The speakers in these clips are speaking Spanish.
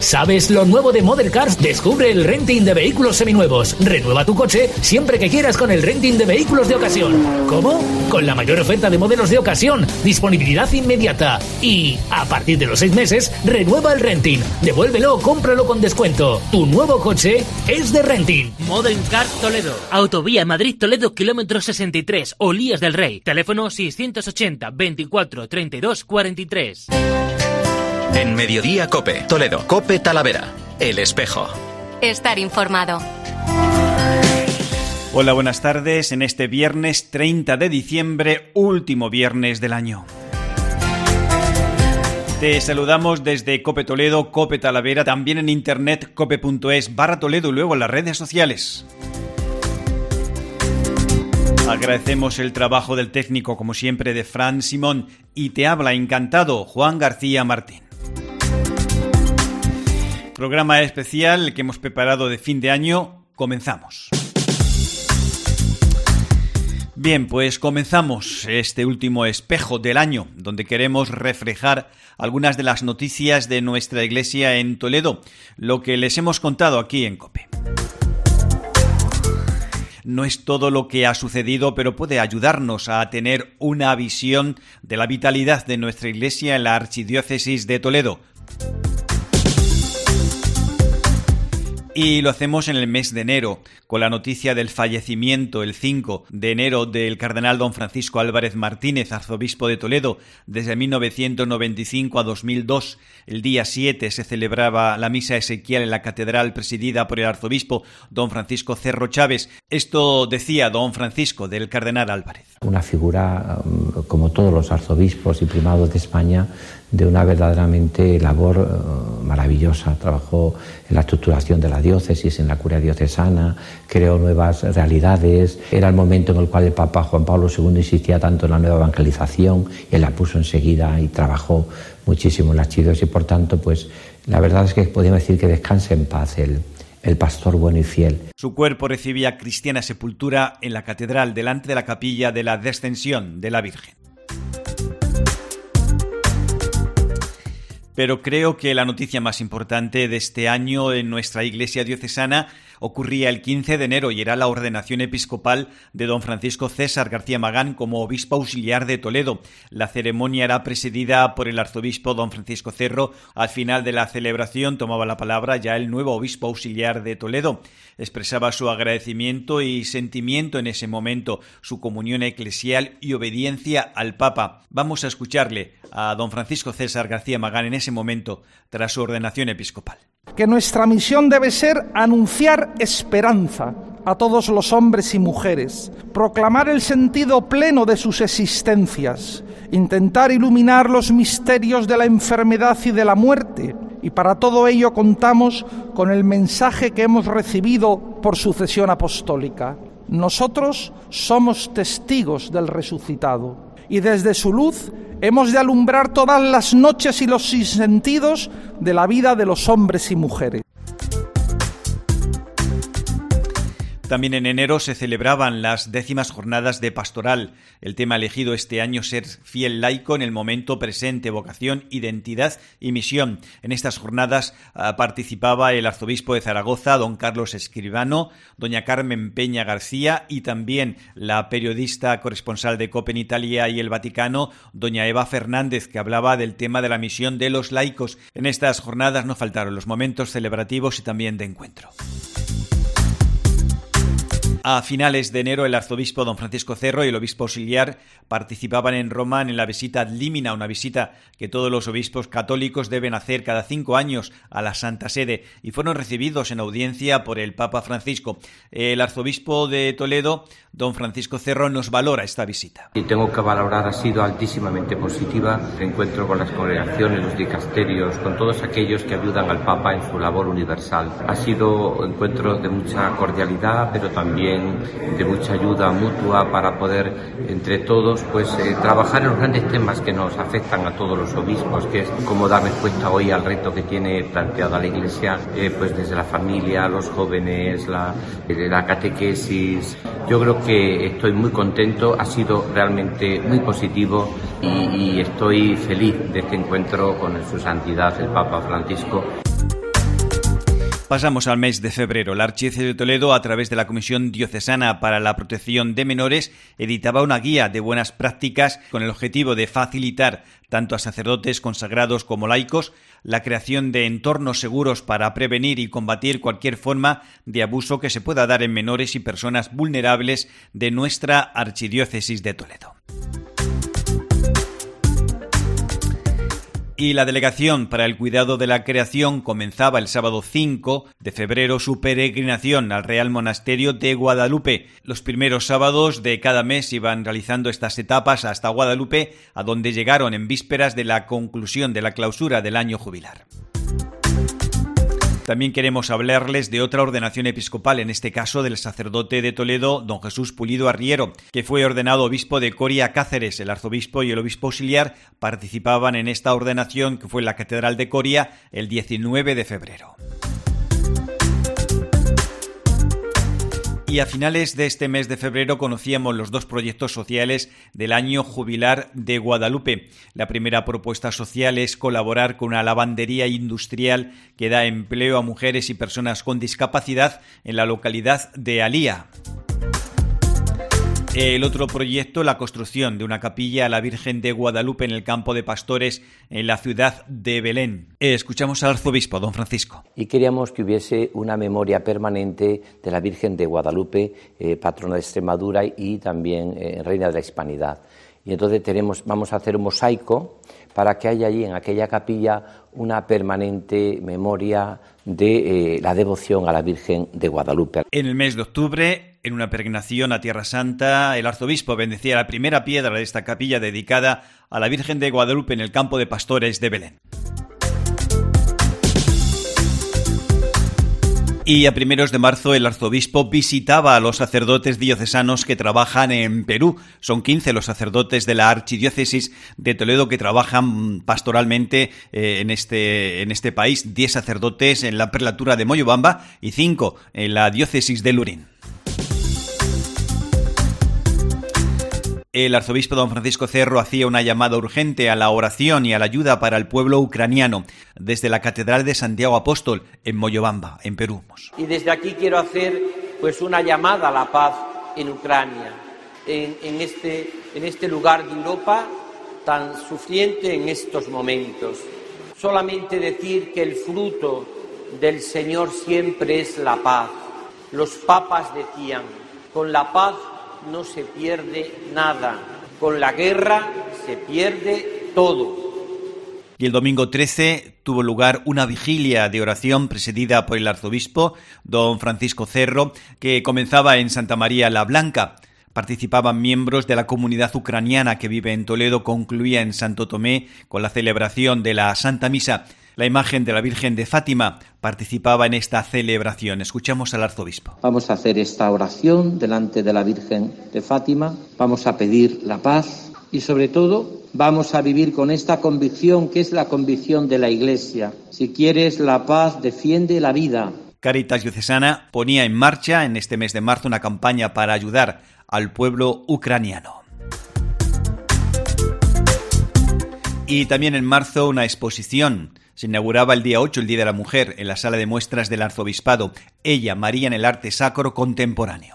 ¿Sabes lo nuevo de Model Cars? Descubre el renting de vehículos seminuevos. Renueva tu coche siempre que quieras con el renting de vehículos de ocasión. ¿Cómo? Con la mayor oferta de modelos de ocasión, disponibilidad inmediata. Y, a partir de los 6 meses, renueva el renting. Devuélvelo o cómpralo con descuento. Tu nuevo coche es de renting. Model Cars Toledo. Autovía Madrid-Toledo, kilómetro 63, Olías del Rey. Teléfono 680 24 32 43. En Mediodía COPE, Toledo, COPE Talavera, El Espejo. Estar informado. Hola, buenas tardes. En este viernes 30 de diciembre, último viernes del año. Te saludamos desde COPE Toledo, COPE Talavera, también en internet cope.es/Toledo y luego en las redes sociales. Agradecemos el trabajo del técnico, como siempre, de Fran Simón, y te habla encantado Juan García Martín. Programa especial que hemos preparado de fin de año. Comenzamos. Bien, pues comenzamos este último espejo del año, donde queremos reflejar algunas de las noticias de nuestra iglesia en Toledo, lo que les hemos contado aquí en COPE. No es todo lo que ha sucedido, pero puede ayudarnos a tener una visión de la vitalidad de nuestra iglesia en la Archidiócesis de Toledo. Y lo hacemos en el mes de enero, con la noticia del fallecimiento el 5 de enero del cardenal don Francisco Álvarez Martínez, arzobispo de Toledo, desde 1995 a 2002. El día 7 se celebraba la misa ezequial en la catedral presidida por el arzobispo don Francisco Cerro Chávez. Esto decía don Francisco del cardenal Álvarez. Una figura, como todos los arzobispos y primados de España, de una verdaderamente labor maravillosa. Trabajó en la estructuración de la diócesis, en la curia diocesana, creó nuevas realidades. Era el momento en el cual el Papa Juan Pablo II insistía tanto en la nueva evangelización, y él la puso enseguida y trabajó muchísimo en la archidiócesis, y por tanto, pues la verdad es que podríamos decir que descanse en paz el pastor bueno y fiel. Su cuerpo recibía cristiana sepultura en la catedral, delante de la capilla de la Descensión de la Virgen. Pero creo que la noticia más importante de este año en nuestra iglesia diocesana ocurría el 15 de enero y era la ordenación episcopal de don Francisco César García Magán como obispo auxiliar de Toledo. La ceremonia era presidida por el arzobispo don Francisco Cerro. Al final de la celebración tomaba la palabra ya el nuevo obispo auxiliar de Toledo. Expresaba su agradecimiento y sentimiento en ese momento, su comunión eclesial y obediencia al Papa. Vamos a escucharle a don Francisco César García Magán en ese momento, tras su ordenación episcopal. Que nuestra misión debe ser anunciar esperanza a todos los hombres y mujeres, proclamar el sentido pleno de sus existencias, intentar iluminar los misterios de la enfermedad y de la muerte, y para todo ello contamos con el mensaje que hemos recibido por sucesión apostólica. Nosotros somos testigos del resucitado, y desde su luz hemos de alumbrar todas las noches y los sinsentidos de la vida de los hombres y mujeres. También en enero se celebraban las 10º jornadas de pastoral. El tema elegido este año, ser fiel laico en el momento presente, vocación, identidad y misión. En estas jornadas participaba el arzobispo de Zaragoza, don Carlos Escribano, doña Carmen Peña García, y también la periodista corresponsal de COPE en Italia y el Vaticano, doña Eva Fernández, que hablaba del tema de la misión de los laicos. En estas jornadas no faltaron los momentos celebrativos y también de encuentro. A finales de enero, el arzobispo don Francisco Cerro y el obispo auxiliar participaban en Roma en la visita ad limina, una visita que todos los obispos católicos deben hacer cada 5 años a la Santa Sede, y fueron recibidos en audiencia por el Papa Francisco. El arzobispo de Toledo, don Francisco Cerro, nos valora esta visita. Y tengo que valorar, ha sido altísimamente positiva. El encuentro con las congregaciones, los dicasterios, con todos aquellos que ayudan al Papa en su labor universal. Ha sido un encuentro de mucha cordialidad, pero también de mucha ayuda mutua para poder entre todos trabajar en los grandes temas que nos afectan a todos los obispos, que es cómo dar respuesta hoy al reto que tiene planteada la Iglesia, desde la familia, los jóvenes, la catequesis. Yo creo que estoy muy contento, ha sido realmente muy positivo y estoy feliz de este encuentro con su santidad el Papa Francisco. Pasamos al mes de febrero. La Archidiócesis de Toledo, a través de la Comisión Diocesana para la Protección de Menores, editaba una guía de buenas prácticas con el objetivo de facilitar tanto a sacerdotes consagrados como laicos la creación de entornos seguros para prevenir y combatir cualquier forma de abuso que se pueda dar en menores y personas vulnerables de nuestra Archidiócesis de Toledo. Y la Delegación para el Cuidado de la Creación comenzaba el sábado 5 de febrero su peregrinación al Real Monasterio de Guadalupe. Los primeros sábados de cada mes iban realizando estas etapas hasta Guadalupe, a donde llegaron en vísperas de la conclusión de la clausura del año jubilar. También queremos hablarles de otra ordenación episcopal, en este caso del sacerdote de Toledo, don Jesús Pulido Arriero, que fue ordenado obispo de Coria Cáceres. El arzobispo y el obispo auxiliar participaban en esta ordenación, que fue en la Catedral de Coria el 19 de febrero. Y a finales de este mes de febrero conocíamos los dos proyectos sociales del año jubilar de Guadalupe. La primera propuesta social es colaborar con una lavandería industrial que da empleo a mujeres y personas con discapacidad en la localidad de Alía. El otro proyecto, la construcción de una capilla a la Virgen de Guadalupe en el campo de Pastores, en la ciudad de Belén. Escuchamos al arzobispo, don Francisco. Y queríamos que hubiese una memoria permanente de la Virgen de Guadalupe, patrona de Extremadura y también reina de la Hispanidad. Y entonces vamos a hacer un mosaico para que haya allí en aquella capilla una permanente memoria de la devoción a la Virgen de Guadalupe. En el mes de octubre, en una peregrinación a Tierra Santa, el arzobispo bendecía la primera piedra de esta capilla dedicada a la Virgen de Guadalupe en el campo de Pastores de Belén. Y a primeros de marzo el arzobispo visitaba a los sacerdotes diocesanos que trabajan en Perú. Son 15 los sacerdotes de la Archidiócesis de Toledo que trabajan pastoralmente en este país. 10 sacerdotes en la prelatura de Moyobamba y 5 en la diócesis de Lurín. El arzobispo don Francisco Cerro hacía una llamada urgente a la oración y a la ayuda para el pueblo ucraniano desde la Catedral de Santiago Apóstol en Moyobamba, en Perú. Y desde aquí quiero hacer una llamada a la paz en Ucrania, en este lugar de Europa tan sufriente en estos momentos. Solamente decir que el fruto del Señor siempre es la paz. Los papas decían, con la paz no se pierde nada, con la guerra se pierde todo. Y el domingo 13 tuvo lugar una vigilia de oración presidida por el arzobispo don Francisco Cerro, que comenzaba en Santa María la Blanca. Participaban miembros de la comunidad ucraniana que vive en Toledo, concluía en Santo Tomé con la celebración de la Santa Misa. La imagen de la Virgen de Fátima participaba en esta celebración. Escuchamos al arzobispo. Vamos a hacer esta oración delante de la Virgen de Fátima, vamos a pedir la paz y sobre todo vamos a vivir con esta convicción que es la convicción de la Iglesia. Si quieres la paz, defiende la vida. Cáritas Diocesana ponía en marcha en este mes de marzo una campaña para ayudar al pueblo ucraniano. Y también en marzo una exposición. Se inauguraba el día 8, el Día de la Mujer, en la sala de muestras del Arzobispado. Ella, María en el arte sacro contemporáneo.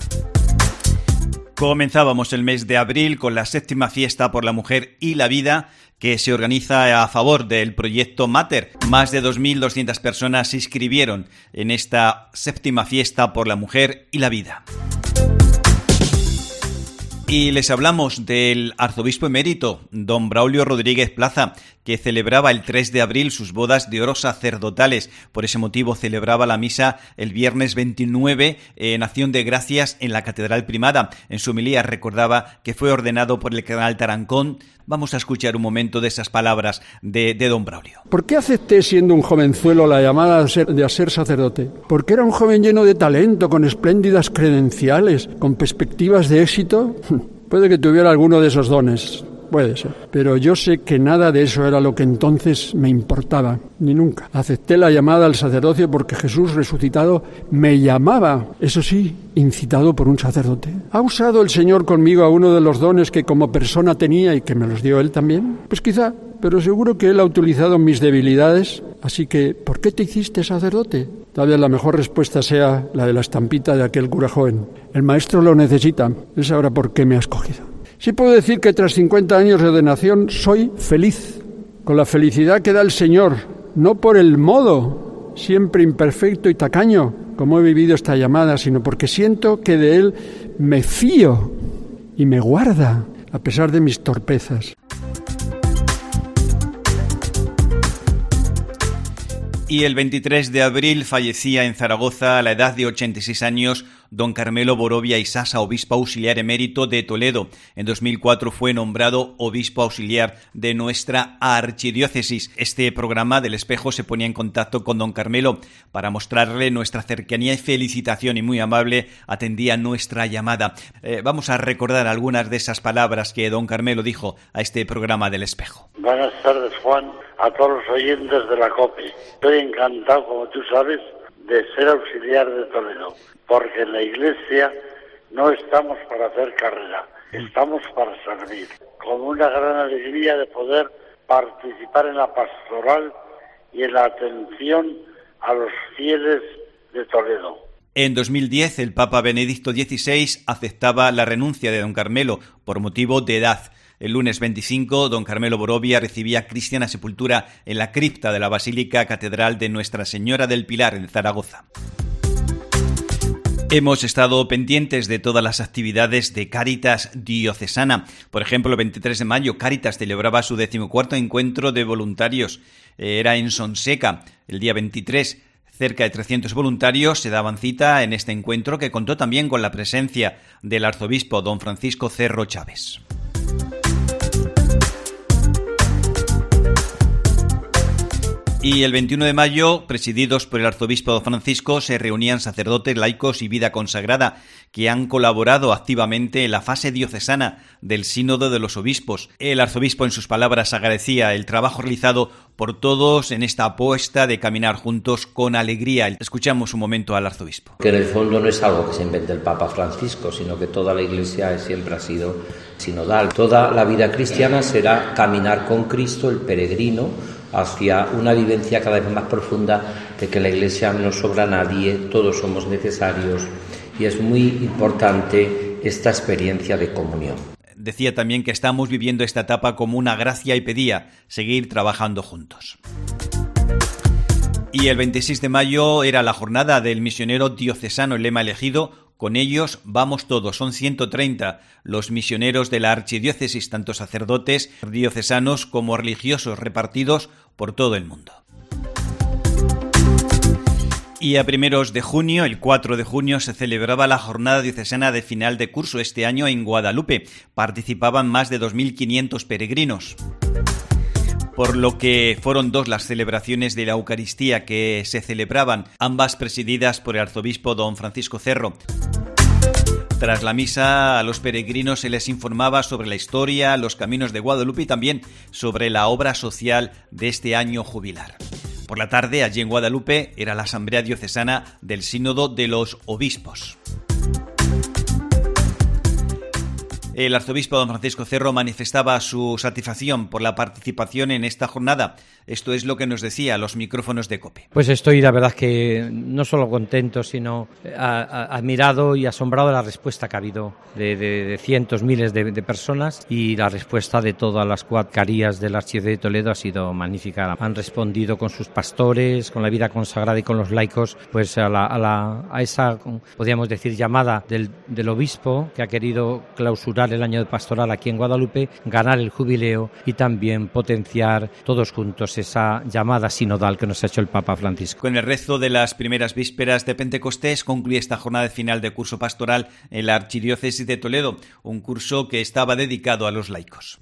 Comenzábamos el mes de abril con la 7ª fiesta por la mujer y la vida, que se organiza a favor del proyecto Mater. Más de 2.200 personas se inscribieron en esta 7ª fiesta por la mujer y la vida. Y les hablamos del arzobispo emérito, don Braulio Rodríguez Plaza, que celebraba el 3 de abril sus bodas de oro sacerdotales. Por ese motivo celebraba la misa el viernes 29 en acción de gracias en la Catedral Primada. En su homilía recordaba que fue ordenado por el cardenal Tarancón. Vamos a escuchar un momento de esas palabras de don Braulio. ¿Por qué acepté, siendo un jovenzuelo, la llamada a ser sacerdote? Porque era un joven lleno de talento, con espléndidas credenciales, con perspectivas de éxito. Puede que tuviera alguno de esos dones, puede ser. Pero yo sé que nada de eso era lo que entonces me importaba, ni nunca. Acepté la llamada al sacerdocio porque Jesús resucitado me llamaba, eso sí, incitado por un sacerdote. ¿Ha usado el Señor conmigo a uno de los dones que como persona tenía y que me los dio Él también? Pues quizá, pero seguro que Él ha utilizado mis debilidades. Así que, ¿por qué te hiciste sacerdote? Tal vez la mejor respuesta sea la de la estampita de aquel cura joven. El maestro lo necesita, él sabrá por qué me ha escogido. Sí puedo decir que tras 50 años de ordenación soy feliz, con la felicidad que da el Señor, no por el modo siempre imperfecto y tacaño como he vivido esta llamada, sino porque siento que de Él me fío y me guarda, a pesar de mis torpezas. Y el 23 de abril fallecía en Zaragoza a la edad de 86 años don Carmelo Borovia y Sasa, obispo auxiliar emérito de Toledo. En 2004 fue nombrado obispo auxiliar de nuestra archidiócesis. Este programa del Espejo se ponía en contacto con don Carmelo para mostrarle nuestra cercanía y felicitación, y muy amable atendía nuestra llamada. Vamos a recordar algunas de esas palabras que don Carmelo dijo a este programa del Espejo. Buenas tardes, Juan, a todos los oyentes de la COPE. Estoy encantado, como tú sabes, de ser auxiliar de Toledo, porque en la Iglesia no estamos para hacer carrera, estamos para servir, con una gran alegría de poder participar en la pastoral y en la atención a los fieles de Toledo. En 2010, el Papa Benedicto XVI aceptaba la renuncia de don Carmelo por motivo de edad. El lunes 25, don Carmelo Borovia recibía cristiana sepultura en la cripta de la Basílica Catedral de Nuestra Señora del Pilar, en Zaragoza. Hemos estado pendientes de todas las actividades de Cáritas diocesana. Por ejemplo, el 23 de mayo, Cáritas celebraba su 14º encuentro de voluntarios. Era en Sonseca. El día 23, cerca de 300 voluntarios se daban cita en este encuentro, que contó también con la presencia del arzobispo don Francisco Cerro Chávez. Y el 21 de mayo, presididos por el arzobispo don Francisco, se reunían sacerdotes, laicos y vida consagrada que han colaborado activamente en la fase diocesana del Sínodo de los Obispos. El arzobispo, en sus palabras, agradecía el trabajo realizado por todos en esta apuesta de caminar juntos con alegría. Escuchamos un momento al arzobispo. Que en el fondo no es algo que se invente el Papa Francisco, sino que toda la Iglesia siempre ha sido sinodal. Toda la vida cristiana será caminar con Cristo, el peregrino, hacia una vivencia cada vez más profunda de que la Iglesia no sobra a nadie, todos somos necesarios, y es muy importante esta experiencia de comunión. Decía también que estamos viviendo esta etapa como una gracia y pedía seguir trabajando juntos. Y el 26 de mayo era la jornada del misionero diocesano, el lema elegido: con ellos vamos todos. Son 130 los misioneros de la archidiócesis, tanto sacerdotes diocesanos como religiosos, repartidos por todo el mundo. Y a primeros de junio, el 4 de junio, se celebraba la jornada diocesana de final de curso, este año en Guadalupe. Participaban más de 2.500 peregrinos, por lo que fueron 2 las celebraciones de la Eucaristía que se celebraban, ambas presididas por el arzobispo don Francisco Cerro. Tras la misa, a los peregrinos se les informaba sobre la historia, los caminos de Guadalupe y también sobre la obra social de este año jubilar. Por la tarde, allí en Guadalupe, era la asamblea diocesana del Sínodo de los Obispos. El arzobispo don Francisco Cerro manifestaba su satisfacción por la participación en esta jornada. Esto es lo que nos decía a los micrófonos de COPE. Pues estoy, la verdad, que no solo contento, sino admirado y asombrado de la respuesta que ha habido de cientos, miles de personas, y la respuesta de todas las cuadcarías de la Archidiócesis de Toledo ha sido magnífica. Han respondido con sus pastores, con la vida consagrada y con los laicos, pues a esa, podríamos decir, llamada del obispo, que ha querido clausurar el año de pastoral aquí en Guadalupe, ganar el jubileo y también potenciar todos juntos esa llamada sinodal que nos ha hecho el Papa Francisco. Con el rezo de las primeras vísperas de Pentecostés concluye esta jornada final de curso pastoral en la Archidiócesis de Toledo, un curso que estaba dedicado a los laicos.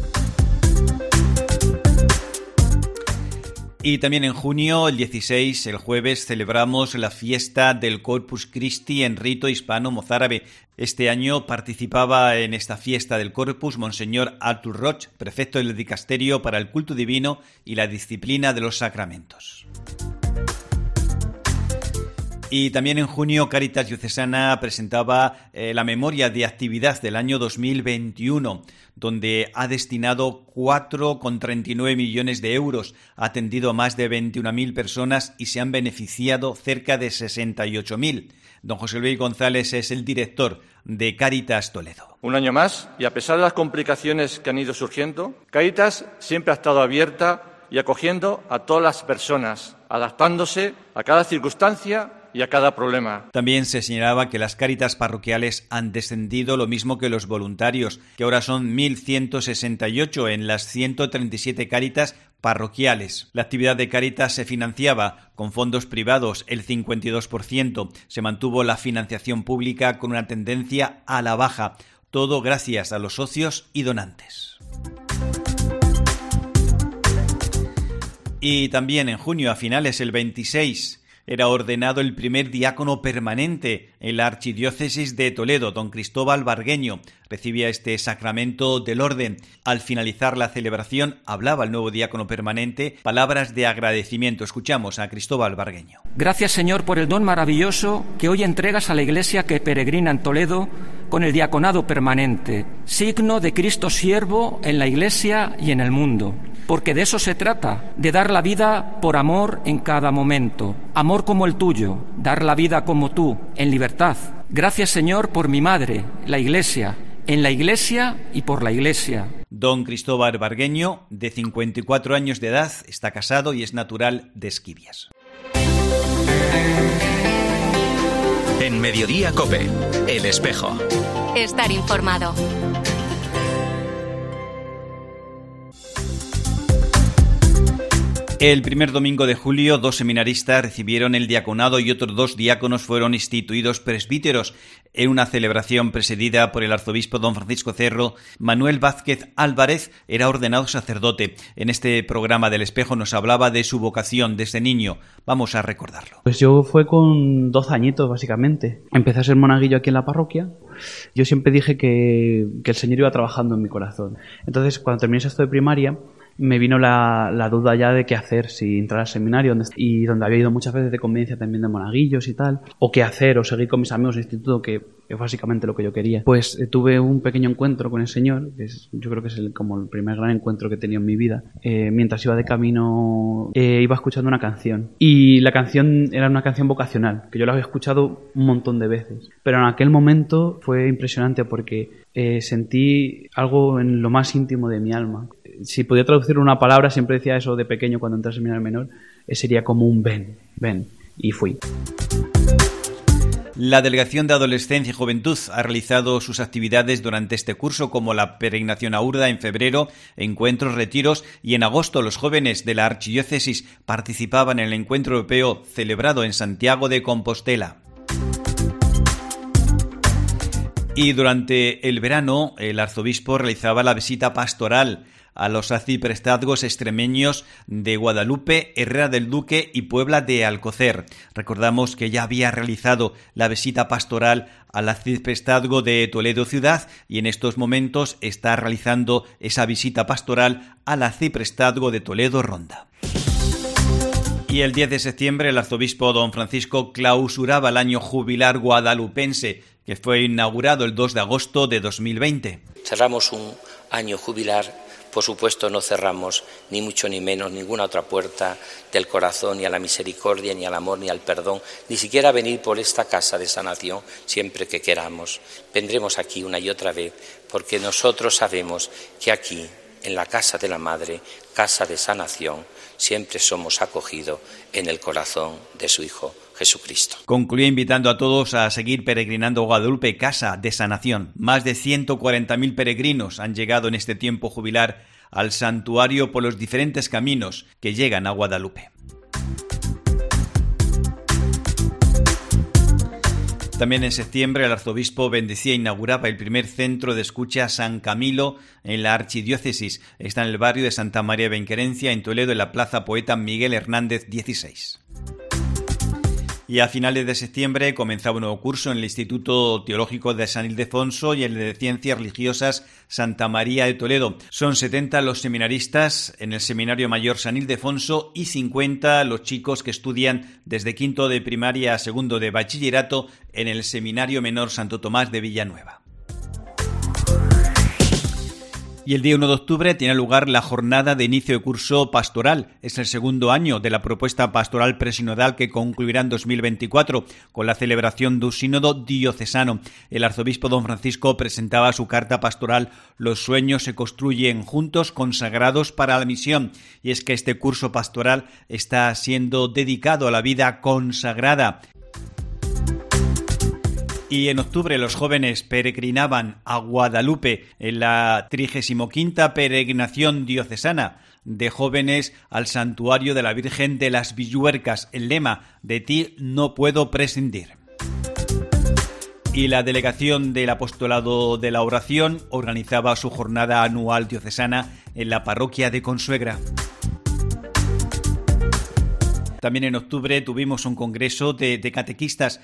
Y también en junio, el 16, el jueves, celebramos la fiesta del Corpus Christi en rito hispano-mozárabe. Este año participaba en esta fiesta del Corpus Monseñor Artur Roch, prefecto del dicasterio para el culto divino y la disciplina de los sacramentos. Y también en junio Cáritas Diocesana presentaba la memoria de actividad del año 2021, donde ha destinado 4,39 millones de euros, ha atendido a más de 21.000 personas y se han beneficiado cerca de 68.000. Don José Luis González es el director de Cáritas Toledo. Un año más, y a pesar de las complicaciones que han ido surgiendo, Cáritas siempre ha estado abierta y acogiendo a todas las personas, adaptándose a cada circunstancia y a cada problema. También se señalaba que las Cáritas parroquiales han descendido lo mismo que los voluntarios, que ahora son 1.168 en las 137 Cáritas parroquiales. La actividad de Cáritas se financiaba con fondos privados el 52%. Se mantuvo la financiación pública con una tendencia a la baja. Todo gracias a los socios y donantes. Y también en junio, a finales, el 26, era ordenado el primer diácono permanente en la Archidiócesis de Toledo, don Cristóbal Bargueño. Recibía este sacramento del orden. Al finalizar la celebración, hablaba el nuevo diácono permanente palabras de agradecimiento. Escuchamos a Cristóbal Bargueño. Gracias, Señor, por el don maravilloso que hoy entregas a la Iglesia que peregrina en Toledo con el diaconado permanente, signo de Cristo siervo en la Iglesia y en el mundo. Porque de eso se trata, de dar la vida por amor en cada momento, amor como el tuyo, dar la vida como tú, en libertad. Gracias, Señor, por mi madre, la Iglesia, en la Iglesia y por la Iglesia. Don Cristóbal Bargueño, de 54 años de edad, está casado y es natural de Esquivias. En Mediodía COPE, El Espejo. Estar informado. El primer domingo de julio, 2 seminaristas recibieron el diaconado y otros 2 diáconos fueron instituidos presbíteros. En una celebración presidida por el arzobispo don Francisco Cerro, Manuel Vázquez Álvarez era ordenado sacerdote. En este programa del Espejo nos hablaba de su vocación desde niño. Vamos a recordarlo. Pues yo fue con 12 añitos, básicamente. Empecé a ser monaguillo aquí en la parroquia. Yo siempre dije que el Señor iba trabajando en mi corazón. Entonces, cuando terminé sexto de primaria, me vino la duda ya de qué hacer, si entrar al seminario y donde había ido muchas veces de convivencia también de monaguillos y tal, o qué hacer, o seguir con mis amigos de instituto, que es básicamente lo que yo quería. Pues tuve un pequeño encuentro con el Señor, que yo creo que es como el primer gran encuentro que he tenido en mi vida. Mientras iba de camino iba escuchando una canción, y la canción era una canción vocacional, que yo la había escuchado un montón de veces, pero en aquel momento fue impresionante porque sentí algo en lo más íntimo de mi alma. Si podía traducir una palabra, siempre decía eso de pequeño cuando entré al seminario menor, sería como un ven, y fui. La Delegación de Adolescencia y Juventud ha realizado sus actividades durante este curso, como la peregrinación a Urda en febrero, encuentros, retiros, y en agosto los jóvenes de la Archidiócesis participaban en el encuentro europeo celebrado en Santiago de Compostela. Y durante el verano el arzobispo realizaba la visita pastoral a los arciprestazgos extremeños de Guadalupe, Herrera del Duque y Puebla de Alcocer. Recordamos que ya había realizado la visita pastoral al arciprestazgo de Toledo ciudad y en estos momentos está realizando esa visita pastoral al arciprestazgo de Toledo Ronda. Y el 10 de septiembre el arzobispo don Francisco clausuraba el año jubilar guadalupense, que fue inaugurado el 2 de agosto de 2020. Cerramos un año jubilar. Por supuesto, no cerramos ni mucho ni menos ninguna otra puerta del corazón, ni a la misericordia, ni al amor, ni al perdón, ni siquiera a venir por esta casa de sanación siempre que queramos. Vendremos aquí una y otra vez porque nosotros sabemos que aquí, en la casa de la Madre, casa de sanación, siempre somos acogidos en el corazón de su Hijo Jesucristo. Concluye invitando a todos a seguir peregrinando a Guadalupe, casa de sanación. Más de 140.000 peregrinos han llegado en este tiempo jubilar al santuario por los diferentes caminos que llegan a Guadalupe. También en septiembre el arzobispo bendecía e inauguraba el primer centro de escucha San Camilo en la Archidiócesis. Está en el barrio de Santa María de Benquerencia, en Toledo, en la Plaza Poeta Miguel Hernández 16. Y a finales de septiembre comenzaba un nuevo curso en el Instituto Teológico de San Ildefonso y el de Ciencias Religiosas Santa María de Toledo. Son 70 los seminaristas en el Seminario Mayor San Ildefonso y 50 los chicos que estudian desde quinto de primaria a segundo de bachillerato en el Seminario Menor Santo Tomás de Villanueva. Y el día 1 de octubre tiene lugar la jornada de inicio de curso pastoral. Es el segundo año de la propuesta pastoral presinodal que concluirá en 2024 con la celebración de un sínodo diocesano. El arzobispo don Francisco presentaba su carta pastoral Los sueños se construyen juntos, consagrados para la misión. Y es que este curso pastoral está siendo dedicado a la vida consagrada. Y en octubre los jóvenes peregrinaban a Guadalupe en la 35ª peregrinación diocesana de jóvenes al santuario de la Virgen de las Villuercas. El lema: de ti no puedo prescindir. Y la delegación del Apostolado de la Oración organizaba su jornada anual diocesana en la parroquia de Consuegra. También en octubre tuvimos un congreso de catequistas.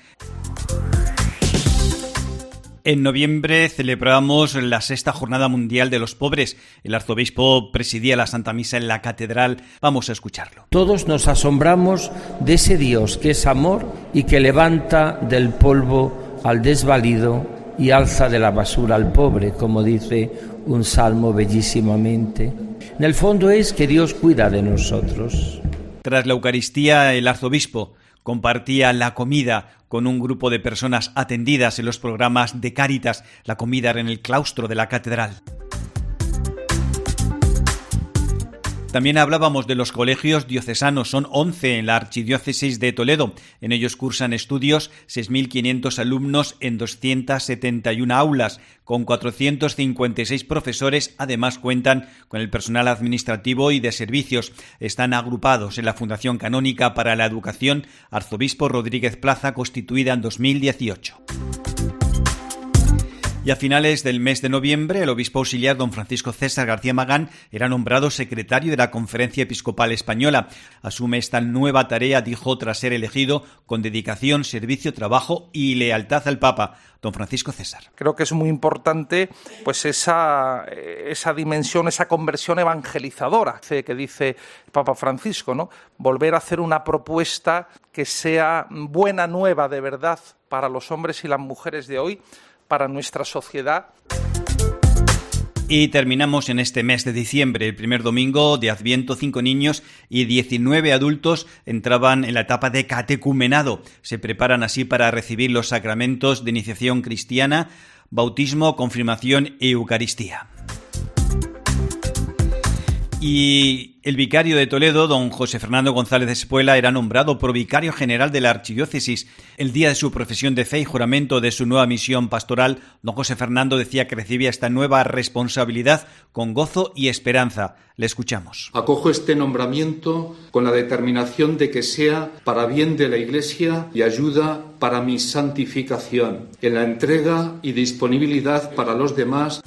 En noviembre celebramos la 6ª Jornada Mundial de los Pobres. El arzobispo presidía la Santa Misa en la catedral. Vamos a escucharlo. Todos nos asombramos de ese Dios que es amor y que levanta del polvo al desvalido y alza de la basura al pobre, como dice un salmo bellísimamente. En el fondo es que Dios cuida de nosotros. Tras la Eucaristía, el arzobispo compartía la comida con un grupo de personas atendidas en los programas de Cáritas. La comida era en el claustro de la catedral. También hablábamos de los colegios diocesanos. Son 11 en la Archidiócesis de Toledo. En ellos cursan estudios 6.500 alumnos en 271 aulas, con 456 profesores. Además cuentan con el personal administrativo y de servicios. Están agrupados en la Fundación Canónica para la Educación Arzobispo Rodríguez Plaza, constituida en 2018. Y a finales del mes de noviembre, el obispo auxiliar don Francisco César García Magán era nombrado secretario de la Conferencia Episcopal Española. Asume esta nueva tarea, dijo, tras ser elegido con dedicación, servicio, trabajo y lealtad al Papa. Don Francisco César. Creo que es muy importante pues esa dimensión, esa conversión evangelizadora que dice el Papa Francisco, ¿no? Volver a hacer una propuesta que sea buena nueva de verdad para los hombres y las mujeres de hoy, para nuestra sociedad. Y terminamos en este mes de diciembre. El primer domingo de Adviento, 5 niños y 19 adultos entraban en la etapa de catecumenado. Se preparan así para recibir los sacramentos de iniciación cristiana, bautismo, confirmación y Eucaristía. Y el vicario de Toledo, don José Fernando González de Espuela, era nombrado provicario general de la archidiócesis. El día de su profesión de fe y juramento de su nueva misión pastoral, don José Fernando decía que recibía esta nueva responsabilidad con gozo y esperanza. Le escuchamos. Acojo este nombramiento con la determinación de que sea para bien de la Iglesia y ayuda para mi santificación, en la entrega y disponibilidad para los demás.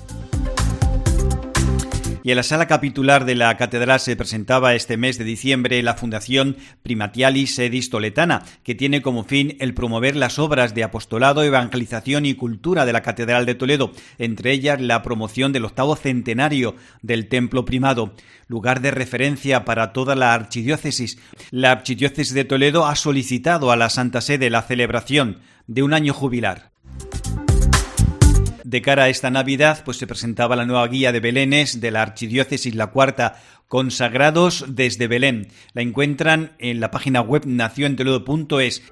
Y en la sala capitular de la catedral se presentaba este mes de diciembre la Fundación Primatialis Sedis Toletana, que tiene como fin el promover las obras de apostolado, evangelización y cultura de la Catedral de Toledo, entre ellas la promoción del 8º centenario del Templo Primado, lugar de referencia para toda la archidiócesis. La Archidiócesis de Toledo ha solicitado a la Santa Sede la celebración de un año jubilar. De cara a esta Navidad, pues se presentaba la nueva guía de Belénes de la Archidiócesis, la 4ª, consagrados desde Belén. La encuentran en la página web naciontoledo.es.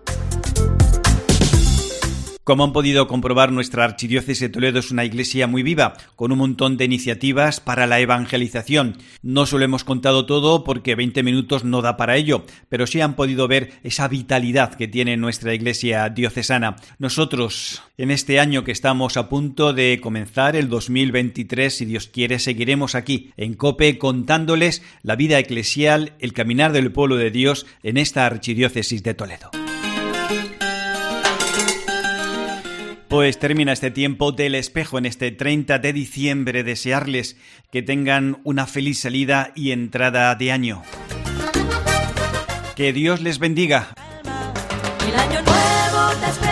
Como han podido comprobar, nuestra Archidiócesis de Toledo es una iglesia muy viva, con un montón de iniciativas para la evangelización. No se lo hemos contado todo porque 20 minutos no da para ello, pero sí han podido ver esa vitalidad que tiene nuestra iglesia diocesana. Nosotros, en este año que estamos a punto de comenzar, el 2023, si Dios quiere, seguiremos aquí, en COPE, contándoles la vida eclesial, el caminar del pueblo de Dios en esta Archidiócesis de Toledo. Pues termina este tiempo del espejo en este 30 de diciembre. Desearles que tengan una feliz salida y entrada de año. Que Dios les bendiga. El año nuevo te espera.